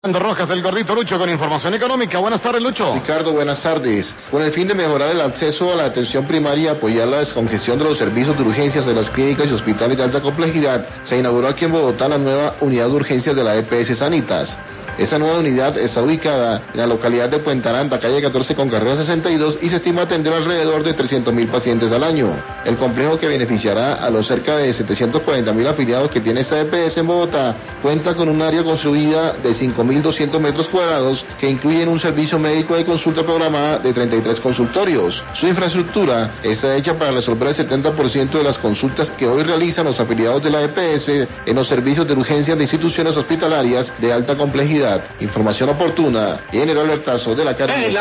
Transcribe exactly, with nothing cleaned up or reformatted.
Rojas, el gordito Lucho con información económica. Buenas tardes, Lucho. Ricardo, buenas tardes. Con el fin de mejorar el acceso a la atención primaria y apoyar la descongestión de los servicios de urgencias de las clínicas y hospitales de alta complejidad, se inauguró aquí en Bogotá la nueva unidad de urgencias de la E P S Sanitas. Esa nueva unidad está ubicada en la localidad de Puente Aranda, calle catorce con carrera sesenta y dos, y se estima atender alrededor de trescientos mil pacientes al año. El complejo, que beneficiará a los cerca de setecientos cuarenta mil afiliados que tiene esta E P S en Bogotá, cuenta con un área construida de cinco mil doscientos metros cuadrados que incluyen un servicio médico de consulta programada de treinta y tres consultorios. Su infraestructura está hecha para resolver el setenta por ciento de las consultas que hoy realizan los afiliados de la E P S en los servicios de urgencias de instituciones hospitalarias de alta complejidad. Información oportuna y en el alertazo de la carta.